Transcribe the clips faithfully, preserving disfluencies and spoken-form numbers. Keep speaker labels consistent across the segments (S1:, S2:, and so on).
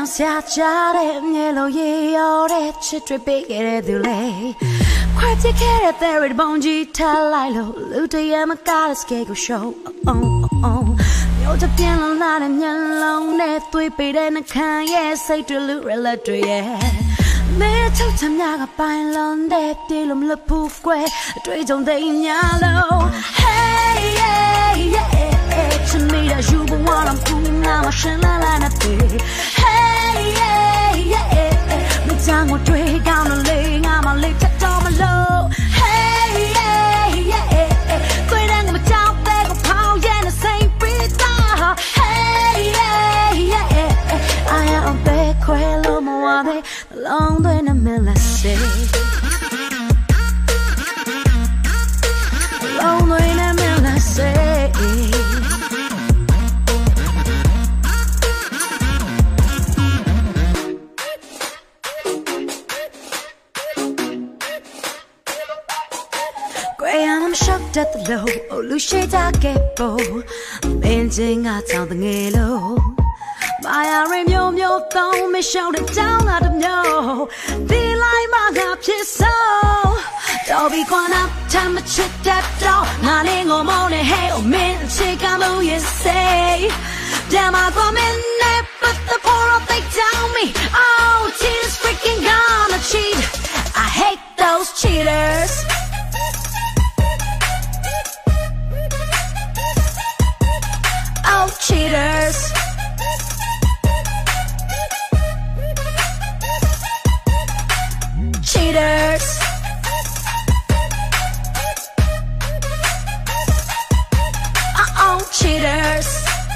S1: အောင်ဆရာကြတဲ့မျက်လုံးရေရောတဲ့ချစ်တွေပေးခဲ့တဲ့သူလေခွဲပြခဲ့တဲ့ theory ပုံကြီးထားလိုက်လို့လူတရမကားတဲ့ scale ကို show oh oh မျိုးတပြင်းလာတဲ့မျက်လုံးနဲ့သွေးပေးတဲ့နှခမ်းရဲ့စိတ်တွေလူရလက်တွေရဲ့မဲချုပ်ချမ်းများကပိုင်လုံးတဲ့ပြေလို့မလွတ်ဘူးကွယ်အတွေ့အကြုံသိညာလို့ hey yeah yeah ချစ်မိတာယူဖို့ဝါတော့ဘူးငါမရှင်လာလာနဲ့ hey yeah yeah မချမ်းကိုတွေ့ကောင်းလို့လေငါမလေးချက်တော့မလို့ hey yeah yeah ကိုယ်တန်းကမကြောက်တဲ့ကိုဖောင်းရဲ့နဲ့စိတ်ပြီးသား hey yeah yeah I am back ခွဲလို့မဝသေးlong way in the middle I say long way in the middle I say I'm shocked at the low oh Lucia get bo bending out on the yellow my arm yo yo don't me shout it down out of no feel like my love is so don't be going up time to check that door not in go morning hey oh man check I'm who you say damn I come in there but the poor up they down me oh tears freaking gonna cheat I hate those cheaters oh cheaters cheaters uh-oh cheaters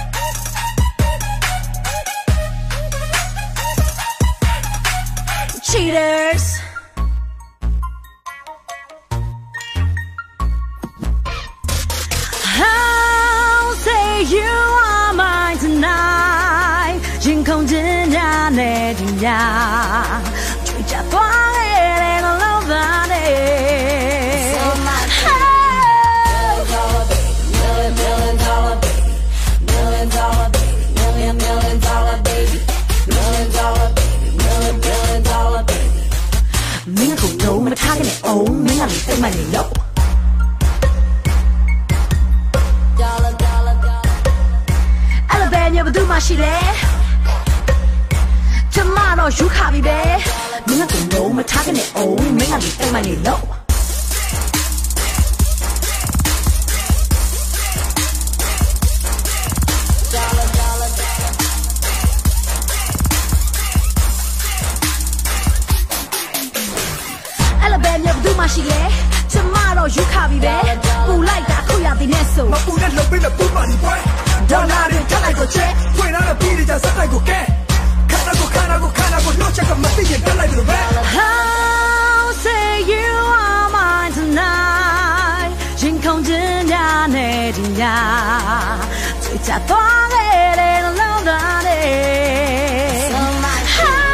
S1: cheaters I'll say you are mine tonight ရင်ခုန်ခြင်းများနဲ့ဒီညကြွေးကြသွားတဲ့နှလုံးသားနဲ့ So much million million dollar baby million dollar baby million million dollar baby million dollar baby million million dollar baby မင်းကိုလုံးမထားခဲ့နဲ့အောင်မင်းကလည်းစိတ်မှန်နေလို့ဘယ်သူမှရှိလဲကျမတော့ယူခါပြီပဲမင်းကလုံးမထားခဲ့နဲ့အောင်မင်းကလည်းတိတ်မှနေလို့အဲ့လိုပဲဘယ်သူမှရှိလဲကျမတော့ယူခါပြီပဲပူလိုက်တာခုရသည်နဲ့ဆိုမပူနဲ့လှုပ်ပြီးတော့ပူပါနေပွဲဒေါ်လာတွေထပ်လိုက်ကိုချဲဖွင့်လာတဲ့ပြည်ကြစက်လိုက်ကိုကဲခါနာကိုခါနာကိုခါနာကိုလောချက်ကမသိရင်တက်လိုက်လို့ပဲ How say you are mine tonight ရင်ခုန်ခြင်းများနဲ့ဒီညကြွေးချသွားခဲ့တဲ့နှလုံးသားနဲ့ So much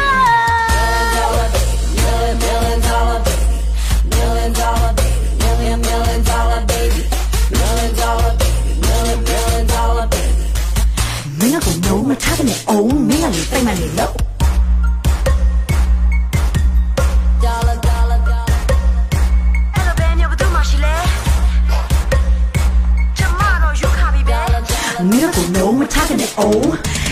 S1: million million dollar baby million dollar baby million million dollar baby million dollar baby million million dollar baby မင်းကလုံးမထားတဲ့အောင်မင်းကလည်းတိတ်မှန်နေလို့ Dollar dollar dollar အဲ့လိုပဲမျိုးဘယ်သူမှရှိလဲကျမတော့ယူခါပြီပဲမင်းကလုံးမထားတဲ့အောင်